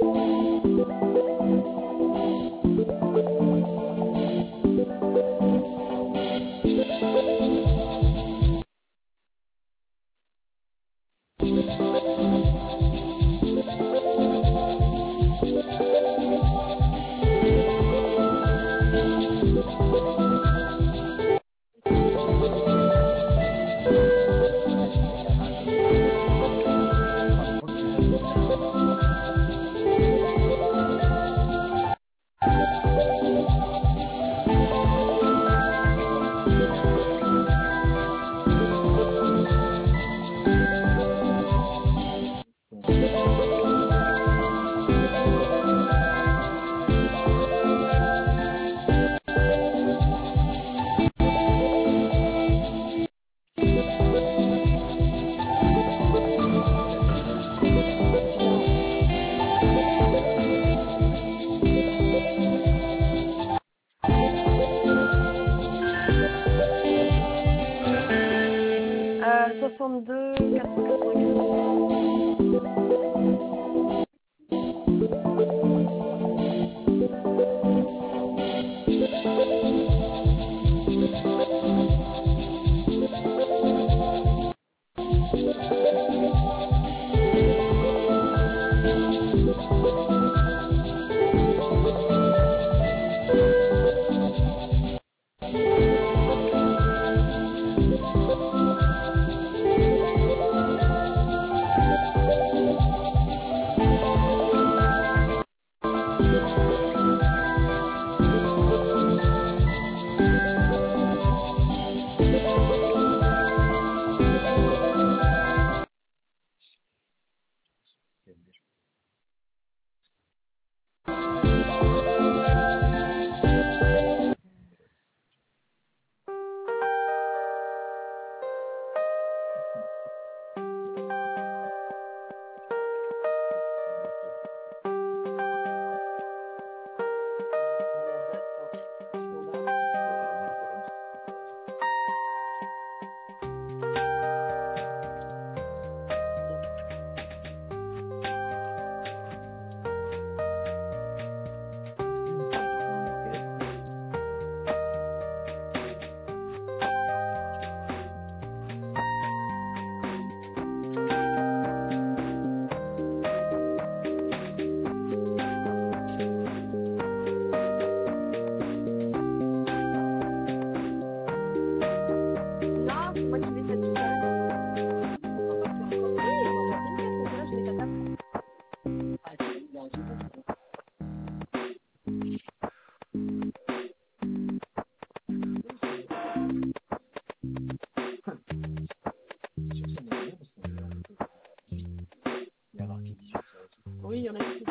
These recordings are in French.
62 495. Oui, il y en a une qui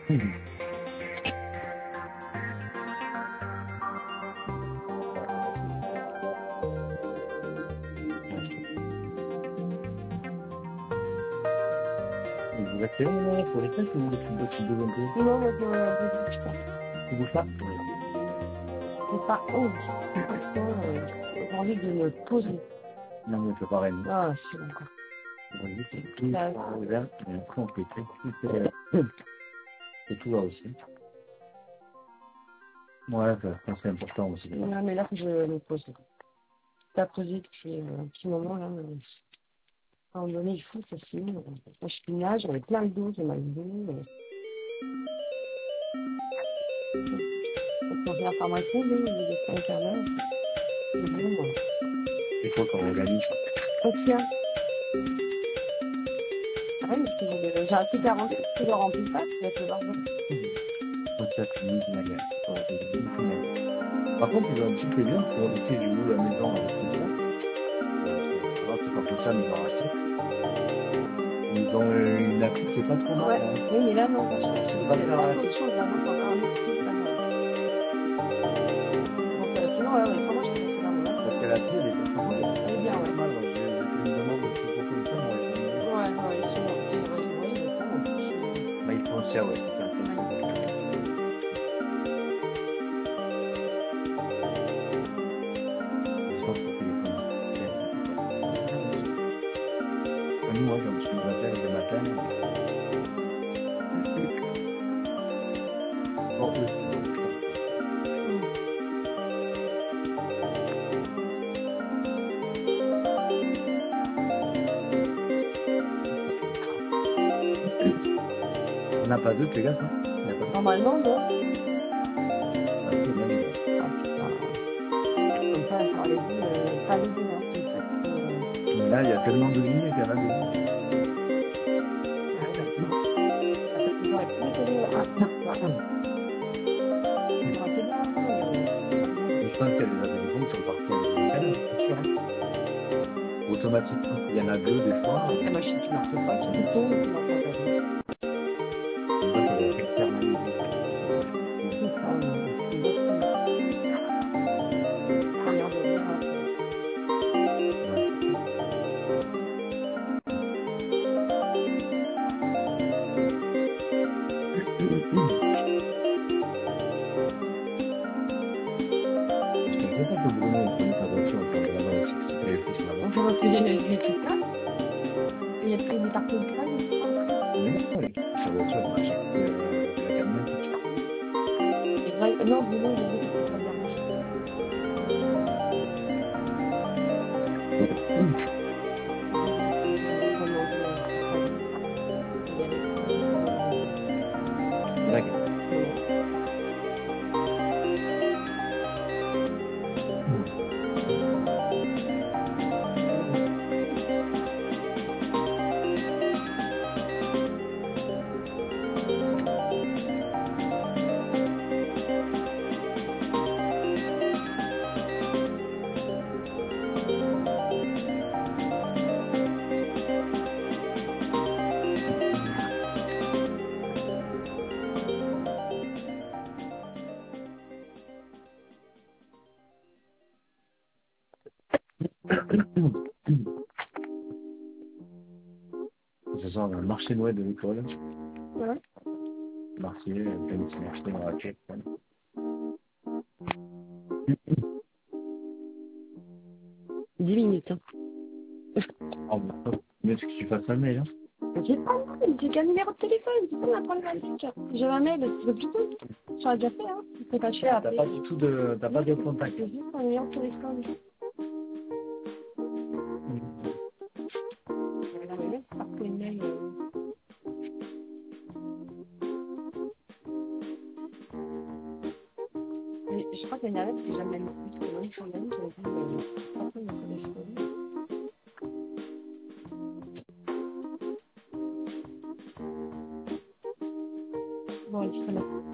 Mhm. Et vous restez là pour les fêtes ou tu bouges un peu? Non, moi, je bouge pas. Tu bouges pas? Oui. J'ai pas envie. J'ai envie de me poser. Non, mais c'est pareil. Ah, c'est bon, quoi. On dit c'est tout Là, ouvert, et après on peut tout. C'est tout là aussi. Ouais, c'est important aussi. non, mais là, faut que je me pose. T'as posé depuis un petit moment, là. Mais... à un moment donné, il faut, ça c'est bon. Moi, je suis nage, j'en ai plein le dos, j'ai mal au dos. Faut faire par moi le tomber, au bout de 5 quarts d'heure. C'est bon, moi. C'est quoi qu'on organise? Oh, tiens. Ah ouais, mais j'ai un truc à remplir, si je le remplis pas, ça va être le bordel. Donc ça, c'est une manière. Ouais. C'est beaucoup moins. Par contre, ils ont un petit peu bien, parce que aussi, j'ai eu la maison avec tout ça. Ça va, c'est pas pour ça, mais ils ont racheté. Ils ont une appli qui est pas trop mal, Ouais. là. Oui, mais là, non, je C'est cherche. pas Il y a bien plein racheté. d'autres choses, là. Moi, c'est encore un autre truc, là. Donc, sinon, ouais, ouais, comment je peux passer là, moi, là? Parce que l'appli, elle est pas mal. Elle est bien, Pas ouais. mal, ouais. J'ai fait une demande de proposition, on répond bien. Ouais, ouais, ils sont, ouais, ils répondent, en plus. Bah, ils font ça, ouais, c'est ça. Je pense que c'est téléphone. Nous, moi, quand je nous appelle le matin, bon, eux, c'est bon. On n'a pas deux, les gars, ça? Il n'y a pas deux. Normalement, non. Ah, si, là, les gars. Ah, putain. Comme ça, ça aurait dit, pas les deux, hein. C'est ça qui, Mais là, il y a tellement de lignes qu'il y en a des. ah, ouais, non. Ils auraient pu les coller. Ah, non, non. Ils auraient été bien, Et je pense qu'il y a des téléphones qui sont partis avec des antennes, c'est sûr. Automatiquement. Il y en a deux, des fois. avec la machine qui marche pas, qui bouton, et qui marche pas. Et ça, ça doit être externalisé. C'est ça, exactement. Première dernière, là, Ouais. Parce qu'on fait pas que Bruno, il prenait ta voiture, on prenait là-bas aussi, que c'était fait sur la on voiture. peut refuser les trucs là. Il y a des parties de crâne, je crois. Mais non, sa voiture, elle marche avec la camionnette. Et là, non, Bruno, il a dit que c'était pas bien marché. D'accord. Ce soir, on a un marché Noël de l'école. Ouais. Marché, plein de petits marchés dans la quête. 10 minutes. Hein. Oh, bah, mieux que tu fasses un mail, hein. J'ai pas de mail, j'ai qu'un numéro de téléphone, j'ai pas la problématique. J'ai un mail, c'est plus tôt. J'aurais déjà fait, hein. C'est pas cher. T'as pas du tout de, t'as pas de contact. C'est juste un numéro de téléphone. Non, mais même, c'est pas pour une mail. Mais je crois que l'année dernière, c'était jamais le plus que l'année sur l'année, j'avais dit, personne ne connaît ce produit. Bon, et puis ça m'a